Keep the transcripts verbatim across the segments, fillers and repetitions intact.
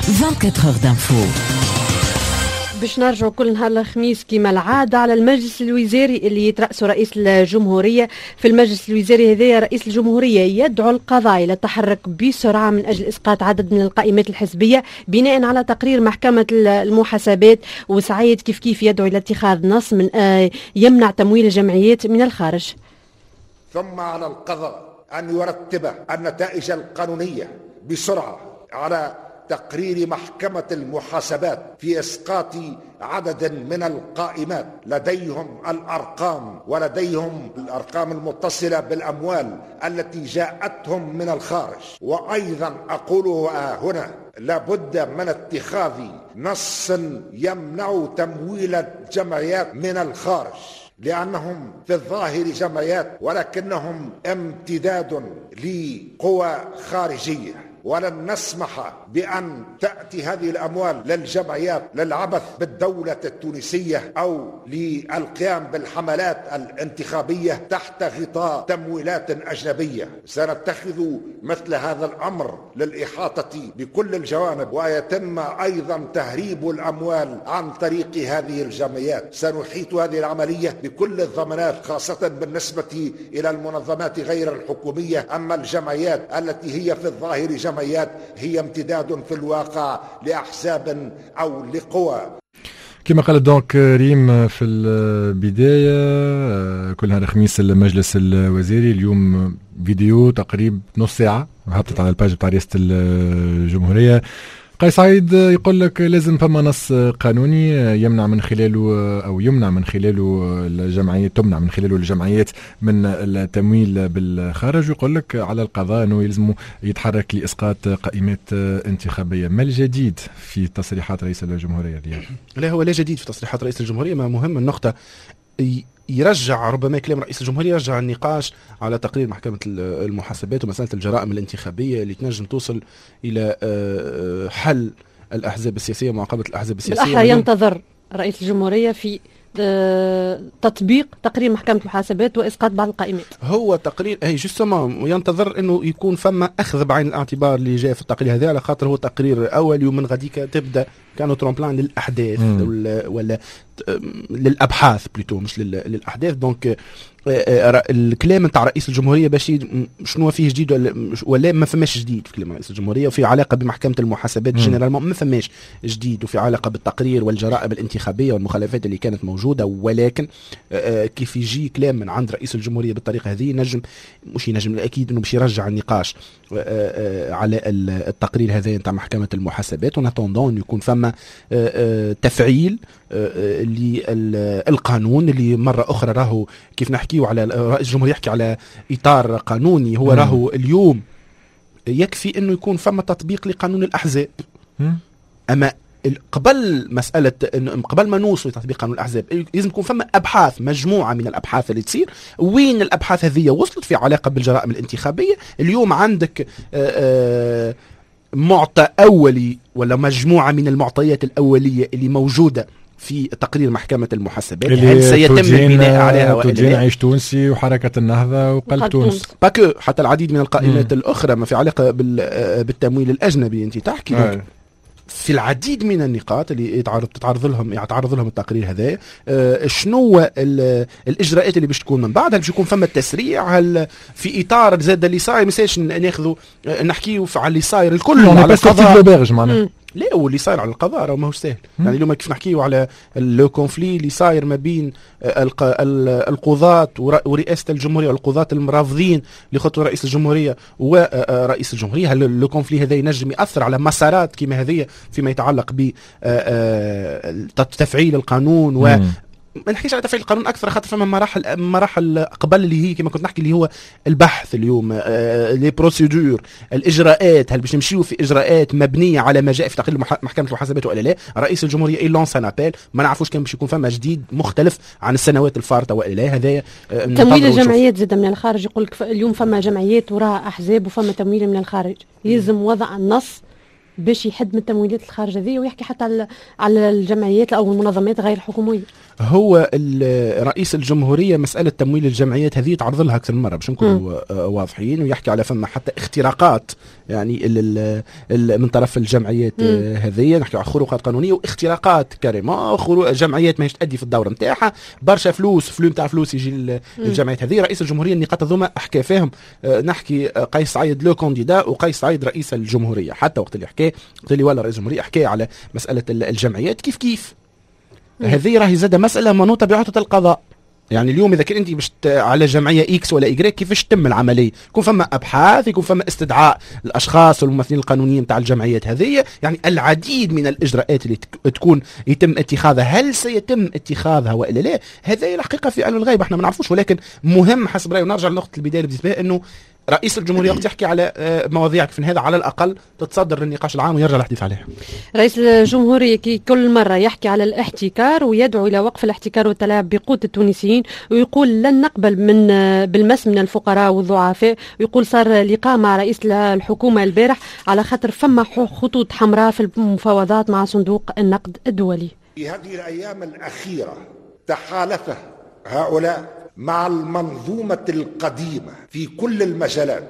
أربعة وعشرين heures d'info. باش نرجعوا كل نهار الخميس كما العادة على المجلس الوزاري اللي يترأسه رئيس الجمهورية. في المجلس الوزاري هذا رئيس الجمهورية يدعو القضاء إلى التحرك بسرعة من أجل إسقاط عدد من القائمات الحزبية بناء على تقرير محكمة المحاسبات، وسعيد كيف كيف يدعو إلى اتخاذ نص من يمنع تمويل الجمعيات من الخارج. ثم على القضاء أن يرتب النتائج القانونية بسرعة على تقرير محكمة المحاسبات في إسقاط عدد من القائمات لديهم الأرقام ولديهم الأرقام المتصلة بالأموال التي جاءتهم من الخارج. وأيضا أقول هنا لابد من اتخاذ نص يمنع تمويل الجمعيات من الخارج، لأنهم في الظاهر جمعيات ولكنهم امتداد لقوى خارجية، ولن نسمح بأن تأتي هذه الأموال للجمعيات للعبث بالدولة التونسية أو للقيام بالحملات الانتخابية تحت غطاء تمويلات أجنبية. سنتخذ مثل هذا الأمر للإحاطة بكل الجوانب، ويتم أيضا تهريب الأموال عن طريق هذه الجمعيات. سنحيط هذه العملية بكل الضمانات، خاصة بالنسبة إلى المنظمات غير الحكومية. أما الجمعيات التي هي في الظاهر جمعيات هي امتداد في الواقع لأحزاب أو لقوى. كما قال دونك ريم في البداية، كل نهار خميس المجلس الوزاري اليوم فيديو تقريب نص ساعة هبطت على الباج بتاع رئاسة الجمهورية. قيس سعيد يقول لك لازم فما نص قانوني يمنع من خلاله او يمنع من خلاله الجمعيات تمنع من خلاله الجمعيات من التمويل بالخارج، ويقول لك على القضاء انه يلزم يتحرك لاسقاط قائمات انتخابيه. ما الجديد في تصريحات رئيس الجمهوريه اليوم؟ لا هو لا جديد في تصريحات رئيس الجمهوريه، ما مهم النقطه يرجع ربما كلام رئيس الجمهورية يرجع النقاش على تقرير محكمة المحاسبات ومسألة الجرائم الانتخابية اللي تنجم توصل إلى حل الأحزاب السياسية ومعاقبة الأحزاب السياسية. بالأحرى ينتظر رئيس الجمهورية في تطبيق تقرير محكمة المحاسبات وإسقاط بعض القائمات. هو تقرير هي جوستومون ينتظر انه يكون فما اخذ بعين الاعتبار اللي جاء في التقرير هذا، على خاطر هو تقرير اولي ومن غاديك تبدا كانوا ترومبلان للاحداث ولا, ولا للابحاث بلوتو مش للاحداث. دونك الكلام نتاع رئيس الجمهوريه باش شنو فيه جديد ولا, ولا ما فماش جديد في كلام رئيس الجمهوريه، وفي علاقه بمحكمه المحاسبات جنرالمون ما فماش جديد، وفي علاقه بالتقرير والجرائم الانتخابيه والمخالفات اللي كانت موجوده. ولكن كيف يجي كلام من عند رئيس الجمهوريه بالطريقه هذه نجم مش ينجم اكيد انه باش يرجع النقاش على التقرير هذا نتاع محكمه المحاسبات، ونتوندون يكون فما تفعيل للقانون اللي مرة أخرى راهو كيف نحكيه على رئيس الجمهورية يحكي على إطار قانوني. هو راهو اليوم يكفي أنه يكون فما تطبيق لقانون الأحزاب، أما قبل مسألة قبل ما نوصل لتطبيق قانون الأحزاب لازم يكون فما أبحاث، مجموعة من الأبحاث اللي تصير. وين الأبحاث هذه وصلت في علاقة بالجرائم الانتخابية؟ اليوم عندك آآ آآ معطى أولي ولا مجموعة من المعطيات الأولية اللي موجودة في تقرير محكمة المحاسبات، هل سيتم البناء عليها وإلا لا؟ عيش تونسي وحركة النهضة وقلب تونس باكو، حتى العديد من القائمات مم. الأخرى ما في علاقة بالتمويل الأجنبي. أنت تحكي آه. في العديد من النقاط اللي يتعرض تتعرض لهم يتعرض لهم التقرير هذا. آه شنو الاجراءات اللي باش تكون من بعد؟ هل باش يكون فما التسريع؟ هل في اطار زاد اللي صاير مساش ناخذوا نحكيوا على اللي صاير الكل على القضاء؟ لا واللي صاير على القضاء راه ماهوش سهل. يعني اليوم كيف نحكيوا على لو كونفلي اللي صاير ما بين القضاة ورئاسة الجمهورية والقضاة المرافضين لخطوة رئيس الجمهورية ورئيس الجمهورية، هل لو كونفلي هذا ينجم يأثر على مسارات كما هذه فيما يتعلق بتفعيل القانون و ما نحكيش على تفعيل القانون اكثر، خاطر فما مراحل مراحل قبل اللي هي كما كنت نحكي اللي هو البحث اليوم، آه لي بروسيدور، الاجراءات. هل باش نمشيو في اجراءات مبنيه على ما جاء في تقرير محكمه المحاسبات ولا لا؟ رئيس الجمهوريه ايلونس ان ابيل، ما نعرفوش كان باش يكون فما جديد مختلف عن السنوات الفارطه ولا لا. هذا آه تمويل الجمعيات زاد من الخارج. يقول لك اليوم فما جمعيات وراها احزاب وفما تمويل من الخارج، يلزم وضع النص باش يحد من التمويلات الخارجة ذي، ويحكي حتى على على الجمعيات أو المنظمات غير الحكومية. هو رئيس الجمهورية مسألة تمويل الجمعيات هذه تعرض لها أكثر من مرة باش نكونوا واضحين، ويحكي على فما حتى اختراقات يعني ال ال من طرف الجمعيات هذه، نحكي على خروقات قانونية واختراقات كريمة، جمعيات ماهيش تأدي في الدورة نتاعها، برشا فلوس فلو نتاع فلوس يجي الجمعيات هذه. رئيس الجمهورية النقاط هذوما حكى فيهم، نحكي قيس سعيد لو كانديدا وقيس سعيد رئيس الجمهورية، حتى وقت اللي حكى وقت اللي ولا رئيس الجمهورية حكى على مسألة الجمعيات كيف كيف. هذه راهي زادة مسألة منوطة بعهدة القضاء. يعني اليوم إذا كان أنت باش على جمعية إكس ولا إيجريك كيفاش تتم العملية؟ يكون فما أبحاث، يكون فما استدعاء الأشخاص والممثلين القانونيين تاع الجمعيات هذه، يعني العديد من الإجراءات اللي تكون يتم اتخاذها. هل سيتم اتخاذها وإلا لا؟ هذه الحقيقة في علم الغيب احنا ما نعرفوش، ولكن مهم حسب رأيي، ونرجع لنقطة البداية اللي بديت بها، إنه رئيس الجمهورية وقت يحكي على مواضيع كيف هذا على الأقل تتصدر للنقاش العام ويرجع الحديث عليها. رئيس الجمهورية كي كل مرة يحكي على الاحتكار ويدعو إلى وقف الاحتكار والتلاعب بقوت التونسيين، ويقول لن نقبل من بالمس من الفقراء والضعفاء، ويقول صار لقاء مع رئيس الحكومة البارح على خاطر فما خطوط حمراء في المفاوضات مع صندوق النقد الدولي. في هذه الأيام الأخيرة تحالف هؤلاء مع المنظومة القديمة في كل المجالات،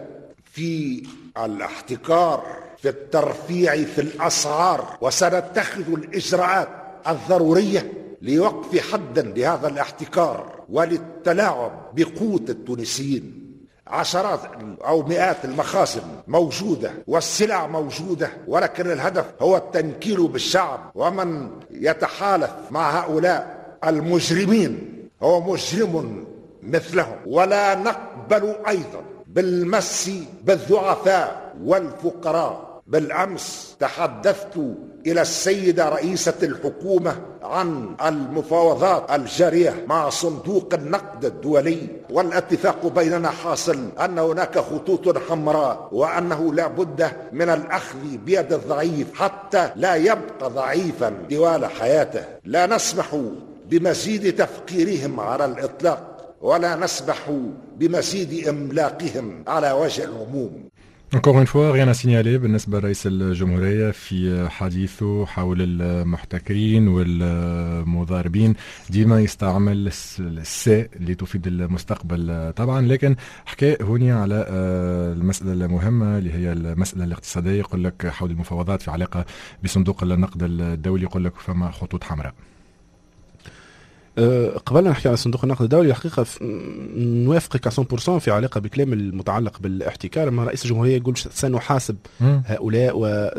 في الاحتكار، في الترفيع في الأسعار، وسنتخذ الإجراءات الضرورية لوقف حدا لهذا الاحتكار وللتلاعب بقوت التونسيين. عشرات أو مئات المخازن موجودة والسلع موجودة، ولكن الهدف هو التنكيل بالشعب، ومن يتحالف مع هؤلاء المجرمين هو مجرم مثلهم. ولا نقبل أيضا بالمس بالضعفاء والفقراء. بالأمس تحدثت إلى السيدة رئيسة الحكومة عن المفاوضات الجارية مع صندوق النقد الدولي، والاتفاق بيننا حاصل أن هناك خطوط حمراء، وأنه لا بد من الأخذ بيد الضعيف حتى لا يبقى ضعيفا طوال حياته. لا نسمح بمزيد تفقيرهم على الإطلاق، ولا نسمح بمزيد إملاقهم على وجه العموم. Encore une fois, rien à signaler بالنسبة لرئيس الجمهورية في حديثه حول المحتكرين والمضاربين. ديما يستعمل الساء اللي تفيد المستقبل طبعا، لكن حكى هوني على المسألة المهمة اللي هي المسألة الاقتصادية. يقول لك حول المفاوضات في علاقة بصندوق النقد الدولي، يقول لك فما خطوط حمراء. قبل نحكي على صندوق النقد الدولي، الحقيقة نوافقك مية بالمية في علاقة بكلام المتعلق بالاحتكار. ما رئيس الجمهورية يقول سنحاسب هؤلاء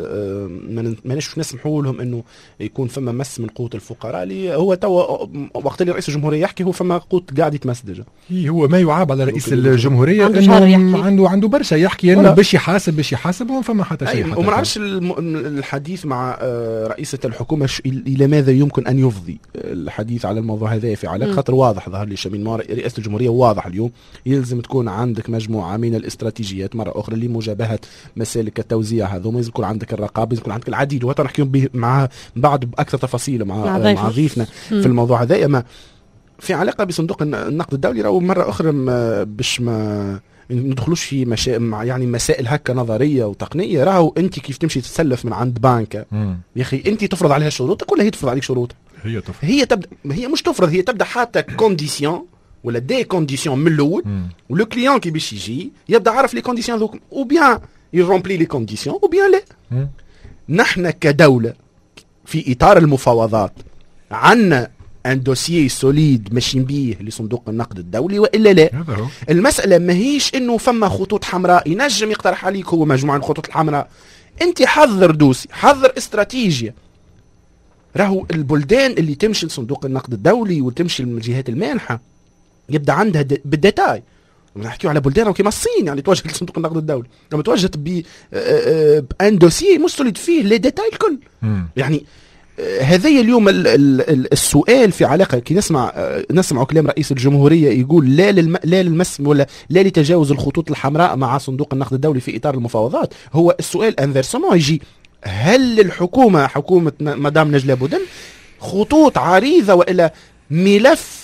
وما نش نسمحوا لهم انه يكون فما مس من قوت الفقراء. اللي هو توا وقت اللي رئيس الجمهورية يحكي هو فما قوت قاعد يتمس دجا. هو ما يعاب على رئيس الجمهورية انه عنده عنده برشا يحكي انه باش يحاسب باش يحاسب وما فما حتى شيء. وما نعرفش الحديث مع رئيسة الحكومة الى ماذا يمكن ان يفضي الحديث على الموضوع هذا في علاقة. خاطر واضح ظهر لي شمين رئاسة الجمهورية واضح اليوم يلزم تكون عندك مجموعة من الاستراتيجيات مرة أخرى لمجابهة مسالك التوزيع هذوما. لازم يكون عندك الرقابة، لازم يكون عندك العديد، وهذا نحكيهم به مع بعد بأكثر تفاصيل مع مع ضيفنا في الموضوع هذا. ما في علاقة بصندوق النقد الدولي راهو مرة أخرى باش ما ندخلوش في مشا... يعني مسائل هكا نظريه وتقنيه. راهو انت كيف تمشي تسلف من عند بنك يا اخي، انت تفرض عليها شروطك ولا هي تفرض عليك شروطك؟ هي تفرض. هي تبدا هي مش تفرض، هي تبدا حتى كونديسيون ولا دي كونديسيون من الاول، ولو كليون كي باش يجي يبدا عارف لي كونديسيون ذوك، او بيان يرومبلي لي كونديسيون او بيان لا. مم. نحن كدوله في اطار المفاوضات عندنا ان دوسيي سوليد ماشيين بيه لصندوق النقد الدولي والا لا. المساله ماهيش انه فما خطوط حمراء ينجم يقترح عليك هو مجموعه من الخطوط الحمراء. انت حضر دوسي، حضر استراتيجيه. راهو البلدان اللي تمشي لصندوق النقد الدولي وتمشي للجهات المانحه يبدا عندها بالديتاي. نحكيو على بلدان كيما الصين يعني توجهت لصندوق النقد الدولي، لما توجهت ب ان دوسيي مستولد فيه لي ديتاي الكل. يعني هذا اليوم ال ال السؤال في علاقه كي نسمع نسمع كلام رئيس الجمهوريه يقول لا للم لا للمس ولا لا لتجاوز الخطوط الحمراء مع صندوق النقد الدولي في اطار المفاوضات. هو السؤال انفيرسومون يجي، هل الحكومه حكومه مدام نجلاء بودن خطوط عريضه والا ملف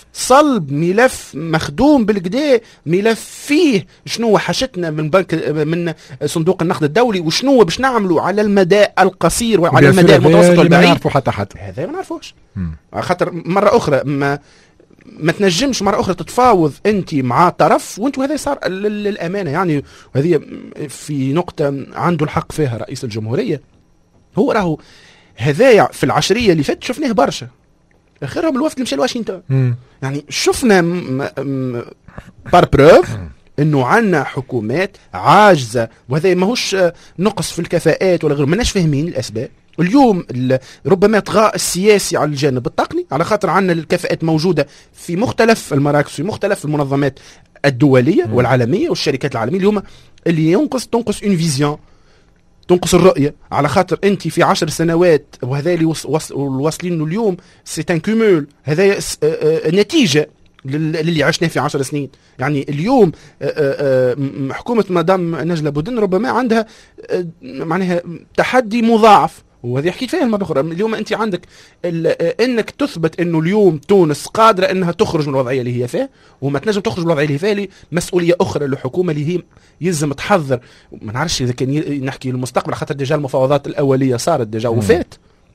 صلب، ملف مخدوم بالكدا، ملف فيه شنو حاجتنا من بنك من صندوق النقد الدولي وشنو باش نعملوا على المدى القصير وعلى المدى المتوسط والبعيد. ما نعرفوا حتى حتى هذا ما نعرفوش. خاطر مره اخرى ما ما تنجمش مرة أخرى تتفاوض أنت مع طرف وأنت، وهذا صار للأمانة يعني، وهذه في نقطة عنده الحق فيها رئيس الجمهورية. هو راهو هذايا في العشرية اللي فاتت شفناه برشا، آخرهم الوفد اللي مشى لواشنطن. يعني شفنا بار بروف انه عندنا حكومات عاجزة، وهذا ماهوش نقص في الكفاءات ولا غيره، ماناش فاهمين الأسباب. اليوم ربما طغاء السياسي على الجانب التقني، على خاطر عندنا الكفاءات موجودة في مختلف المراكز، في مختلف المنظمات الدولية م. والعالمية والشركات العالمية. اليوم اللي ينقص تنقص اون فيزيون، تنقص الرؤية، على خاطر انت في عشر سنوات، وهذا اللي واصلين اليوم سي ان كومول، هذا نتيجة للي عشناه في عشر سنين. يعني اليوم حكومة مدام نجلة بودن ربما عندها معناها تحدي مضاعف، وهذه حكيت فيها المرة أخرى. اليوم أنت عندك أنك تثبت أنه اليوم تونس قادرة أنها تخرج من الوضعية اللي هي فيها، وما تنجم تخرج من الوضعية اللي هي فيها مسؤولية أخرى للحكومة اللي هي يلزم تحضر. ما نعرفش إذا كان نحكي للمستقبل، خاطر ديجا المفاوضات الأولية صارت ديجا وفات.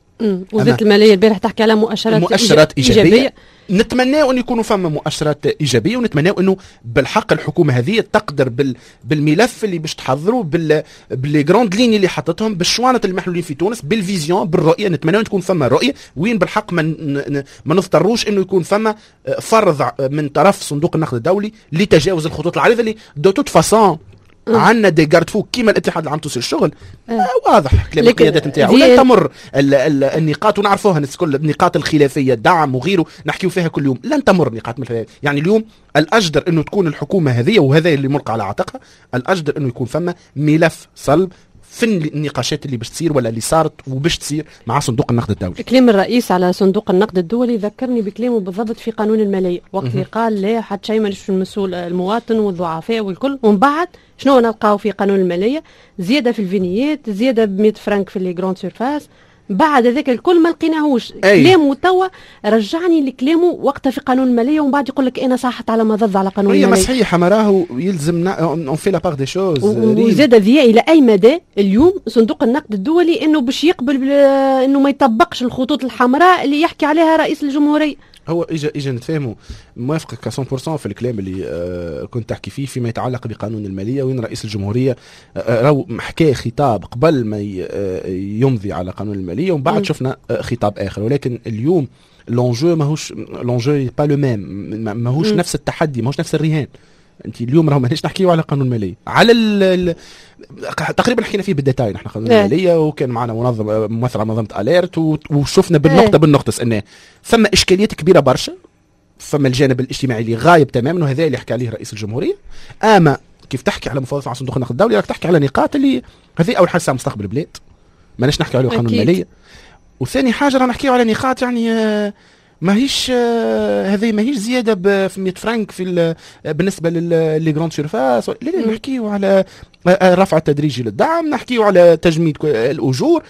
وزارة المالية البارح تحكي على مؤشرات, مؤشرات إيجابية, إيجابية. نتمناه أن يكونوا فما مؤشرات إيجابية، ونتمناه أنه بالحق الحكومة هذه تقدر بال بالملف اللي باش تحضروا بال بالجراند لين اللي حطتهم، بالشوانة المحلولين في تونس، بالفيزيون، بالرؤية. نتمناه أن تكون فما رؤية وين بالحق ما ما نضطروش أنه يكون فما فرض من طرف صندوق النقد الدولي لتجاوز الخطوط العريضة اللي دو توت فاسون عندنا دي جارد فوق كيما الاتحاد العام التونسي للشغل. آه واضح كلام القيادات نتاعو، ولا تمر ال ال النقاط ونعرفوها الناس كل النقاط الخلافيه، الدعم وغيره نحكيو فيها كل يوم، لن تمر نقاط مثل هذه. يعني اليوم الاجدر انه تكون الحكومه هذه، وهذا اللي ملقى على عاتقها، الاجدر انه يكون فما ملف صلب في النقاشات اللي باش تصير ولا اللي صارت وباش تصير مع صندوق النقد الدولي. كلام الرئيس على صندوق النقد الدولي ذكرني بكلامه بالضبط في قانون الماليه، وقت اللي قال لا حتى شيء مانيش المسؤول المواطن والضعفاء والكل. ومن بعد شنو نلقاو في قانون الماليه؟ زياده في الفينيات، زياده ب مئة فرنك في لي جراند سيرفاس. بعد ذاك الكل ما لقيناهوش. كلامه توا رجعني لكلامه وقتها في قانون الماليه، ومن بعد يقول لك انا صاحت على ما ضد على قانون الماليه. هي صحيح، ما راهو يلزمنا اون في لا بار دي شوز. وزاد ذي الى اي مدى اليوم صندوق النقد الدولي انه باش يقبل انه ما يطبقش الخطوط الحمراء اللي يحكي عليها رئيس الجمهوريه؟ هو اجا اجا نتفاهموا، موافقك مية بالمية في الكلام اللي آه كنت تحكي فيه فيما يتعلق بقانون الماليه، وين رئيس الجمهوريه آه راهو حكى خطاب قبل ما يمضي على قانون الماليه، ومن بعد شفنا آه خطاب اخر. ولكن اليوم لونجو ماهوش لونجو با لو ميم، ماهوش نفس التحدي، ماهوش نفس الرهان. انت اليوم راهو ماناش نحكيو على قانون الماليه، على ال تقريبا حكينا فيه بالديتاي نحن قانون الماليه، وكان معنا منظم ممثل على منظمه اليرت، وشفنا بالنقطه بالنقطه انه ثم اشكاليات كبيره برشا. ثم الجانب الاجتماعي اللي غايب تماما، وهذا اللي يحكي عليه رئيس الجمهوريه. اما كيف تحكي على مفاوضات مع صندوق النقد الدولي، راك تحكي على نقاط اللي هذه اول حاجه مستقبل البلاد، ماناش نحكي على قانون الماليه. وثاني حاجه راه نحكيو على نقاط يعني آه ماهيش آه هذه ماهيش زياده ب مئة فرنك في بالنسبه للي جراند سيرفاس. لا نحكيو على آه رفع التدريجي للدعم، نحكيو على تجميد الاجور،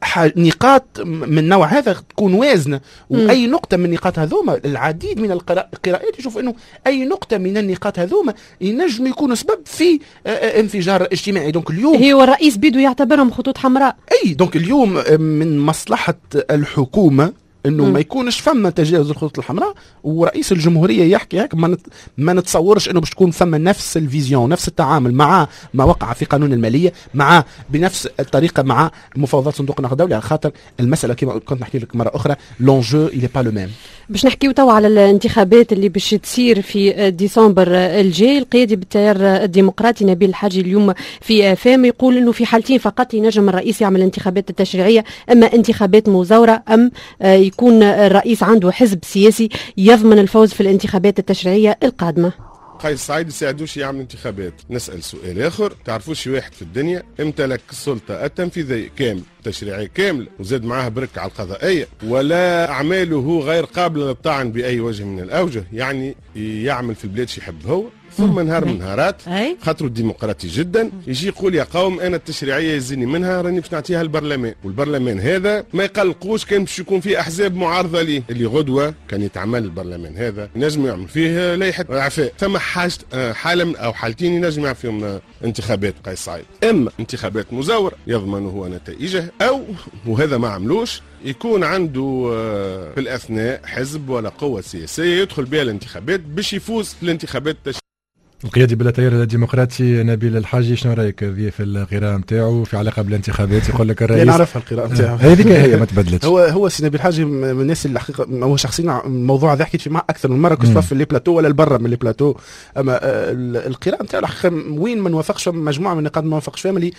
نقاط من نوع هذا تكون وازنه. واي نقطه من النقاط هذوما، العديد من القراءات يشوف انه اي نقطه من النقاط هذوما ينجم يكون سبب في انفجار اجتماعي. دونك اليوم هي والرئيس بيدو يعتبرهم خطوط حمراء. اي دونك اليوم من مصلحه الحكومه انه ما يكونش فما تجاوز الخطوط الحمراء، ورئيس الجمهوريه يحكي هيك. ما, نت... ما نتصورش انه باش تكون فما نفس الفيزيون، نفس التعامل مع ما وقع في قانون الماليه، مع بنفس الطريقه مع مفاوضات صندوق النقد الدولي، على خاطر المساله كما كنت نحكي لك مره اخرى لونجو إلي با لو ميم. باش نحكيو توا على الانتخابات اللي باش تصير في ديسمبر الجاي. القيادي بالتيار الديمقراطي نبيل الحاجي اليوم في فام يقول انه في حالتين فقط ينجم الرئيس يعمل انتخابات التشريعيه، اما انتخابات مزوره ام يكون الرئيس عنده حزب سياسي يضمن الفوز في الانتخابات التشريعيه القادمه. قيس سعيد يساعدوش يعمل انتخابات. نسأل سؤال آخر، تعرفوش واحد في الدنيا امتلك السلطة التنفيذية كامل، تشريعية كاملة، وزاد معاها برك على القضائية، ولا أعماله غير قابلة للطعن بأي وجه من الأوجه، يعني يعمل في البلاد شي يحب هو، ثم نهار من نهارات أي. خاطر ديمقراطي جدا يجي يقول يا قوم انا التشريعيه يزيني منها راني باش نعطيها البرلمان، والبرلمان هذا ما يقلقوش كان باش يكون فيه احزاب معارضه ليه، اللي غدوه كان يتعمل البرلمان هذا ينجم يعمل فيه لائحه عفاء. ثم حاجه حاله من او حالتين ينجم يعمل فيهم انتخابات قيس سعيد، اما انتخابات مزوره يضمن هو نتائجه، او وهذا ما عملوش يكون عنده في الاثناء حزب ولا قوه سياسيه يدخل بها الانتخابات باش يفوز في الانتخابات. القيادي بلا تيار الديمقراطي نبيل الحاجي، شنو رايك في في القراءه نتاعو في علاقه بالانتخابات؟ يقول لك الرئيس نعرفها القراءه نتاعو هذيك هي ما تبدلتش. هو هو سي نبيل الحاجي من الناس اللي الحقيقه هو شخصيا الموضوع هذا حكيت فيه معه اكثر من مره، كنت في لي بلاتو ولا برا من لي بلاتو. اما القراءه نتاعو الحقيقه وين ما نوافقش مجموعه من النقاط ما نوافقش فيها، اللي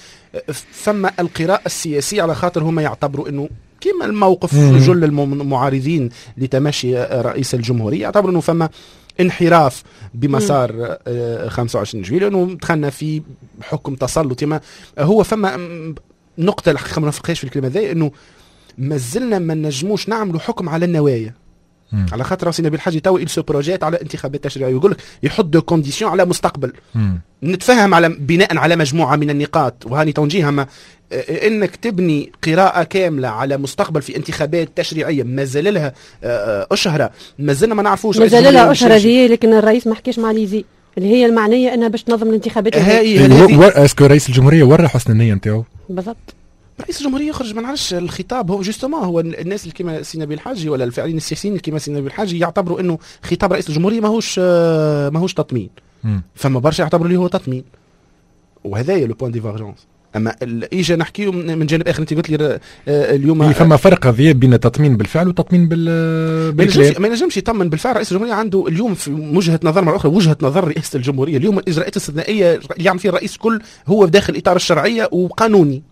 ثم القراءه السياسيه على خاطر هما يعتبروا انه كما الموقف جل المعارضين لتماشي رئيس الجمهوريه يعتبروا انه فما انحراف بمسار خمسة وعشرين جويلية، لأنه دخلنا في حكم تسلطي. ما هو فما نقطة الحقيقة ما نفقهاش في الكلمة ذي، إنه ما زلنا ما نجموش نعملوا حكم على النوايا. مم. على خاطر سي نبيل الحاجي تو يلسو بروجيت على انتخابات تشريعيه، يقول لك يحط دو كونديسيون على مستقبل. مم. نتفهم على بناء على مجموعه من النقاط، وهاني تونجيها ما انك تبني قراءه كامله على مستقبل في انتخابات تشريعيه ما زال لها اشهره، ما زلنا ما نعرفوش ما زال لها اشهره دي، لكن الرئيس ما حكيش مع ليزي اللي هي المعنيه انها باش تنظم الانتخابات. اسكو رئيس الجمهوريه ورى حسن النيه نتاعو بالضبط؟ رئيس الجمهوريه يخرج ما نعرفش الخطاب، هو جوستومون هو الناس اللي كيما سي نبيل الحاجي ولا الفاعلين السياسيين اللي كيما سي نبيل الحاجي يعتبروا انه خطاب رئيس الجمهوريه ماهوش ماهوش تطمين، فما برشا يعتبروا اللي هو تطمين، وهذايا لو بوين ديفارجونس. اما اجا نحكيو من جانب اخر، انت قلت لي اليوم فما فرق غياب بين التطمين بالفعل والتطمين بال بالكلام. ما ينجمش يطمن بالفعل. رئيس الجمهوريه عنده اليوم في وجهه نظر مره اخرى، وجهه نظر رئاسه الجمهوريه اليوم الاجراءات الاستثنائيه اللي يعمل فيها الرئيس كل هو داخل اطار الشرعيه وقانوني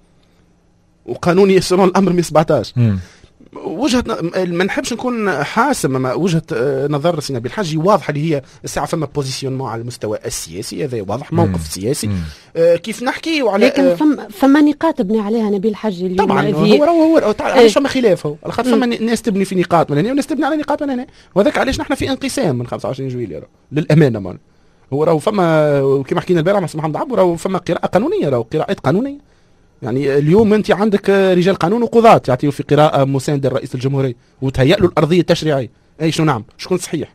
وقانوني سنون الامر مئة وسبعطاش. وجهه ما نحبش نكون حاسم، اما وجهه نظر سي نبيل الحاجي واضحه، اللي هي الساعه فما بوزيسيونمون على المستوى السياسي، هذا واضح موقف مم. سياسي. مم. آه كيف نحكي وعلى لكن فما فما نقاط بني عليها نبيل الحاجي اليوم. طبعا هو هو هو علاش فما خلاف، هو على خاطر فما ناس تبني في نقاط من هنا وناس تبني على نقاط من هنا، وهذاك علاش نحن في انقسام من خمسة وعشرين جويلية للامانه. مان هو راهو فما كما حكينا البارح مع سي محمد عبو، راهو فما قراءه قانونيه، راهو قراءات قانونيه. يعني اليوم انت عندك رجال قانون وقضاة يعطيوا في قراءة مساندة لرئيس الجمهورية وتهيأ له الأرضية التشريعية. أي شنو نعم شكون صحيح؟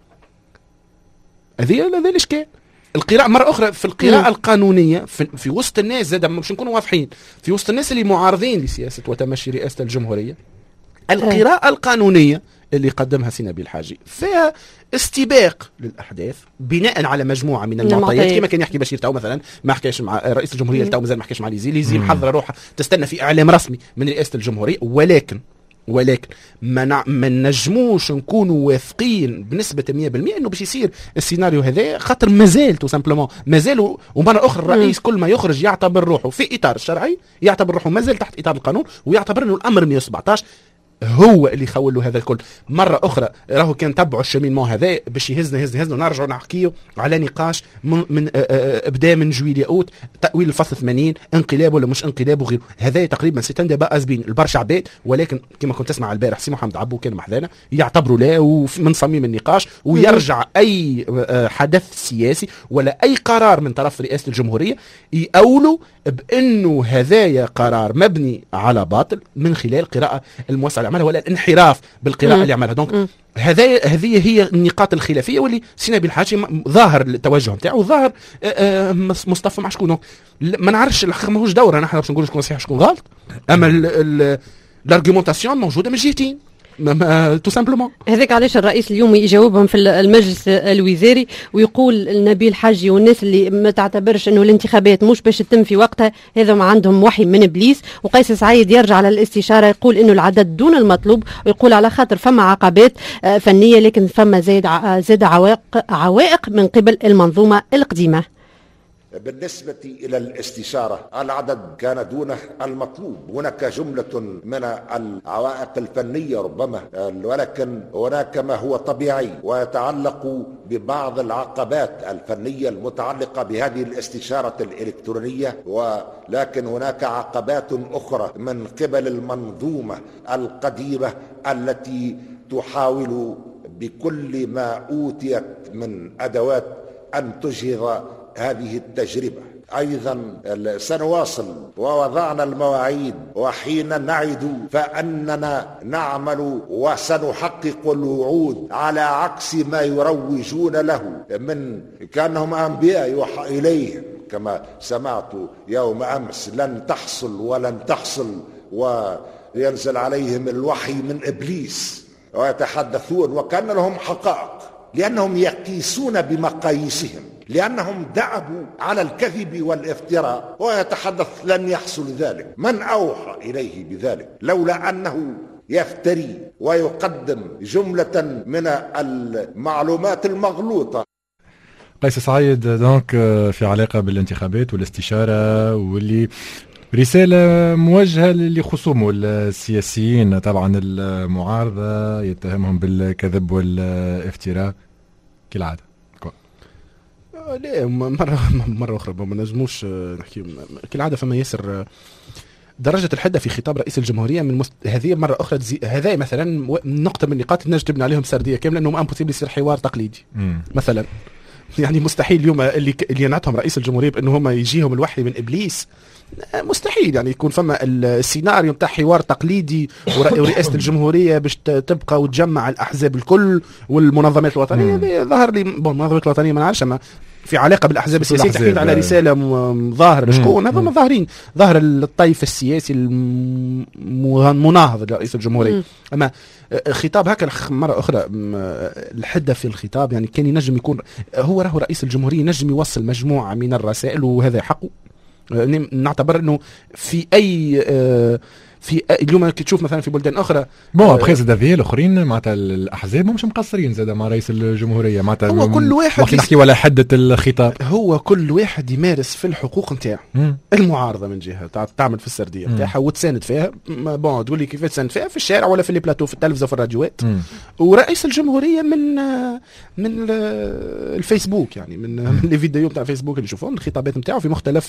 هذه هذا الإشكال. القراءة مرة أخرى في القراءة مم. القانونية في, في وسط الناس، زاد مش نكونوا واضحين، في وسط الناس اللي معارضين لسياسة وتمشي رئاسة الجمهورية، القراءة القانونية اللي قدمها سي نبيل الحاجي فيها استباق للاحداث بناء على مجموعه من المعطيات، كما كان يحكي بشير تو مثلا ما حكاش مع رئيس الجمهوريه تو مازال ما حكاش مع ليزي، ليزي محضره روحها تستنى في اعلام رسمي من رئاسه الجمهوريه، ولكن ولكن ما ما نجموش نكونوا واثقين بنسبه مئة بالمئة انه باش يصير السيناريو هذا، خاطر مازال تو سامبلومون مازال. ومره اخرى الرئيس كل ما يخرج يعتبر روحه في اطار الشرعي، يعتبر روحه مازال تحت اطار القانون، ويعتبر انه الامر مئة وسبعطاش هو اللي يخول له هذا الكل. مرة أخرى راهو كان تبعوا الشمين مو هذا باش يهزنا يهزنا يهزنا ونرجعوا نحكيو على نقاش من, من ابدا من جويلية أوت، تأويل الفصل ثمانين، انقلاب ولا مش انقلاب وغيره. هذا تقريبا ستندى بقى أزبين البرشا عباد، ولكن كما كنت تسمع البارح سي محمد عبو كان محذانا يعتبروا لا ومن صميم النقاش، ويرجع أي حدث سياسي ولا أي قرار من طرف رئاسة الجمهورية يأولوا بأنه هذايا قرار مبني على باطل من خلال قراءة الموسعة اللي عملها ولا الانحراف بالقراءة اللي عملها. دونك هذه هذه هي النقاط الخلافية واللي سي نبيل الحاجي ظاهر التوجه نتاعو، ظاهر مصطفى مع شكون. ما نعرفش الحقيقة ماهوش دورة نحن باش نقول شكون صحيح شكون غلط، أما الارغيومونتاسيون موجودة من جهتين تو سامبلومون. هذاك علاش الرئيس اليوم يجاوبهم في المجلس الوزاري ويقول النبيل الحاجي والناس اللي ما تعتبرش انه الانتخابات مش باش تتم في وقتها هذا ما عندهم وحي من ابليس. وقيس سعيد يرجع على الاستشاره يقول انه العدد دون المطلوب، ويقول على خاطر فما عقبات فنيه لكن فما زاد زاد عوائق عوائق من قبل المنظومه القديمه. بالنسبة إلى الاستشارة العدد كان دون المطلوب، هناك جملة من العوائق الفنية ربما، ولكن هناك ما هو طبيعي ويتعلق ببعض العقبات الفنية المتعلقة بهذه الاستشارة الإلكترونية، ولكن هناك عقبات أخرى من قبل المنظومة القديمة التي تحاول بكل ما أوتيت من أدوات أن تجهض هذه التجربة. أيضا سنواصل ووضعنا المواعيد، وحين نعد فأننا نعمل وسنحقق الوعود، على عكس ما يروجون له من كأنهم أنبياء يوحى إليه كما سمعت يوم أمس، لن تحصل ولن تحصل، وينزل عليهم الوحي من إبليس ويتحدثون وكأن لهم حقائق، لأنهم يقيسون بمقاييسهم، لأنهم دعبوا على الكذب والافتراء ويتحدث لن يحصل ذلك. من أوحى إليه بذلك لولا أنه يفتري ويقدم جملة من المعلومات المغلوطة. قيس سعيد، دونك في علاقة بالانتخابات والاستشارة، واللي رسالة موجهة لخصومه السياسيين، طبعا المعارضة يتهمهم بالكذب والافتراء كالعادة. لا مرة مرة أخرى ما نجموش نحكي كالعادة، فما ياسر درجة الحدة في خطاب رئيس الجمهورية من مست... هذه مرة أخرى تزي... هذا مثلا نقطة من النقاط نجم تبني عليهم سردية كاملة، أنه امبوسيبل يصير حوار تقليدي مم. مثلا. يعني مستحيل اليوم اللي اللي ينعتهم رئيس الجمهورية بأنه هم يجيهم الوحي من إبليس، مستحيل يعني يكون فما السيناريو بتاع حوار تقليدي ورئاسة الجمهورية باش تبقى وتجمع الأحزاب الكل والمنظمات الوطنية. ظهر لي المنظمات الوطنية ما نعرفش، ما في علاقة بالأحزاب السياسية، تحكي على رسالة ظاهر شكون هذا، ما ظاهرين ظاهر الطيف السياسي المناهض لرئيس الجمهورية. أما خطاب هكا مرة أخرى الحدة في الخطاب، يعني كان ينجم يكون هو راهو رئيس الجمهورية نجم يوصل مجموعة من الرسائل، وهذا حقه. نعتبر انه في اي في اليوم تشوف مثلا في بلدان اخرى بون ابخي زاد هذه الاخرين معناتها الاحزاب مش مقصرين زاد مع رئيس الجمهوريه، معناتها هو كل واحد وقت نحكي ولا حده الخطاب، هو كل واحد يمارس في الحقوق نتاعو. المعارضه من جهه تعمل في السرديه نتاعها وتساند فيها، بون تقول لي كيف تساند فيها في الشارع ولا في لي بلاتو في التلفزه وفي الراديوات. ورئيس الجمهوريه من من الفيسبوك، يعني من من لي فيديو نتاع الفيسبوك اللي نشوفهم الخطابات نتاعو في مختلف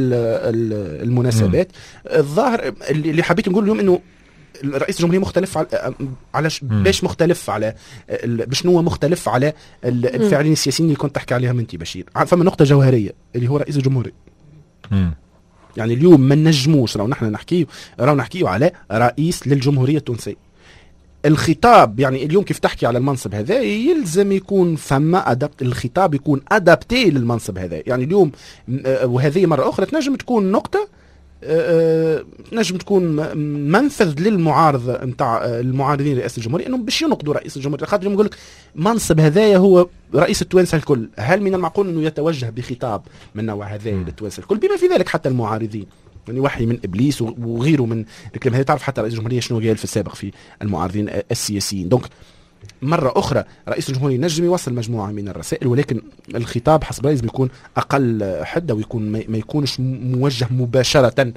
المناسبات. الظاهر اللي حبيت نقول اليوم انه الرئيس الجمهورية مختلف على على باش مختلف على بشنو مختلف على الفاعلين السياسيين اللي كنت تحكي عليهم انت بشير. فما نقطة جوهرية اللي هو رئيس الجمهورية. مم. يعني اليوم ما نجموش لو نحن نحكيه راو نحكيه على رئيس للجمهورية التونسية. الخطاب يعني اليوم كيف تحكي على المنصب هذا يلزم يكون فما أدبت، الخطاب يكون أدابتي للمنصب هذا. يعني اليوم وهذه مرة أخرى تنجم تكون نقطة أه نجم تكون منفذ للمعارضة نتاع المعارضين رئاسة الجمهورية انهم باش ينقضوا رئيس الجمهورية، خاطر يقول لك منصب هذايا هو رئيس التوانسة الكل. هل من المعقول انه يتوجه بخطاب من نوع هذا للتوانسة الكل بما في ذلك حتى المعارضين؟ يعني وحي من ابليس وغيره من الكلام هذا. تعرف حتى رئيس الجمهورية شنو قال في السابق في المعارضين السياسيين. دونك مرة أخرى رئيس الجمهورية نجم يوصل مجموعة من الرسائل، ولكن الخطاب حسب رئيس بيكون أقل حدة ويكون ما يكونش موجه مباشرة.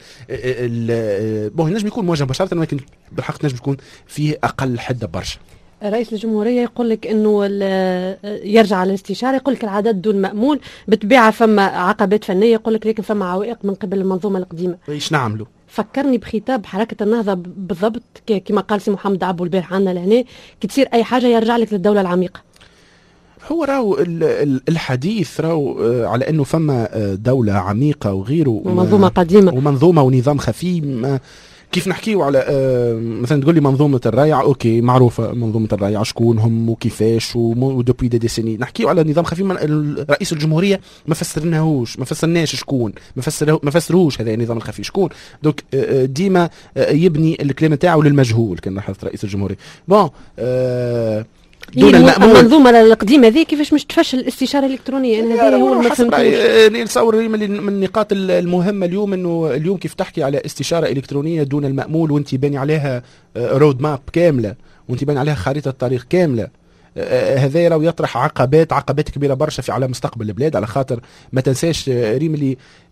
بون نجم يكون موجه مباشرة ولكن بالحق نجم يكون فيه أقل حدة برشا. رئيس الجمهورية يقول لك انه يرجع على الاستشارة، يقول لك العدد دون مأمول، بالطبيعة فما عقبات فنية، يقول لك لكن فما عوائق من قبل المنظومة القديمة. ايش نعملوا؟ فكرني بخطاب حركة النهضة بالضبط كما قال سي محمد عبو البارح عنا لهنا، كي تصير أي حاجة يرجع لك للدولة العميقة. هو راهو الحديث راهو على أنه فما دولة عميقة وغيره ومنظومة قديمة ومنظومة ونظام خفي. كيف نحكيوا على آه مثلا تقول لي منظومة الرايع، اوكي معروفة منظومة الرايع شكون هم وكيفاش ودوبي دي ديسيني. نحكيوا على نظام خفيف من رئيس الجمهورية ما فسرناهوش، ما فسرناش شكون، ما فسره ما فسروش هذا النظام الخفي شكون. دوك آه ديما آه يبني الكلام تاعه للمجهول كان لاحظت رئيس الجمهورية. بون آه دون المنظومة القديمة ذي كيفاش مش تفشل الاستشارة الإلكترونية؟ أنا هذا هو ما فهمتوش. نتصور من النقاط المهمة اليوم إنه اليوم كيف تحكي على استشارة إلكترونية دون المأمول وأنت باني عليها رود ماب كاملة وأنت باني عليها خريطة طريق كاملة. هذا راهو يطرح عقبات عقبات كبيرة برشا في على مستقبل البلاد. على خاطر ما تنساش ريم اللي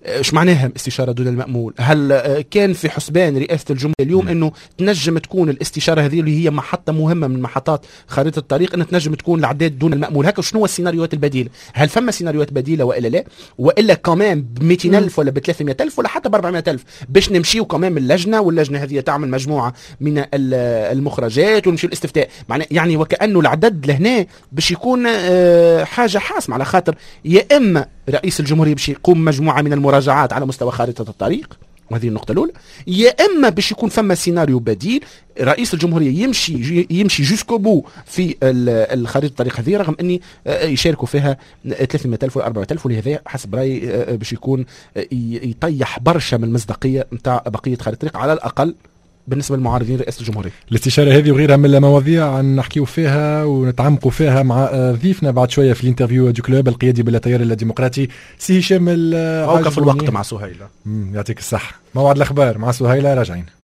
ايش معناها استشاره دون المامول؟ هل كان في حسبان رئاسه الجمهوريه اليوم انه تنجم تكون الاستشاره هذه اللي هي محطه مهمه من محطات خريطه الطريق ان تنجم تكون العداد دون المامول؟ هكا شنو السيناريوهات البديله؟ هل فما سيناريوهات بديله والا لا؟ والا كمان ب مئتين ألف ولا ب ثلاثمئة ألف ولا حتى ب أربعمئة ألف باش نمشيو كمان من اللجنه، واللجنه هذه تعمل مجموعه من المخرجات ونمشي الاستفتاء، معناه يعني وكانه العدد لهنا باش يكون حاجه حاسمه، على خاطر يا اما رئيس الجمهوريه باش يقوم مجموعه من المراجعات على مستوى خارطه الطريق، وهذه النقطة الأولى، يا إما باش يكون فما سيناريو بديل رئيس الجمهورية يمشي يمشي جوسكو بو في الخريطة الطريق هذه، رغم أني يشاركوا فيها ثلاثمئة ألف ولا أربعمئة ألف، ولهذا حسب رأيي باش يكون يطيح برشا من المصداقية نتاع بقية خريطة الطريق على الأقل بالنسبه للمعارضين رئاسه الجمهوريه. الاستشاره هذه وغيرها من المواضيع عن نحكيو فيها ونتعمقوا فيها مع ضيفنا بعد شويه في الانترفيو دو كلوب القيادي بالتيار الديمقراطي سي هشام العجلوني. موقف الوقت مع سهيله. يعطيك الصحه. موعد الاخبار مع سهيله راجعين.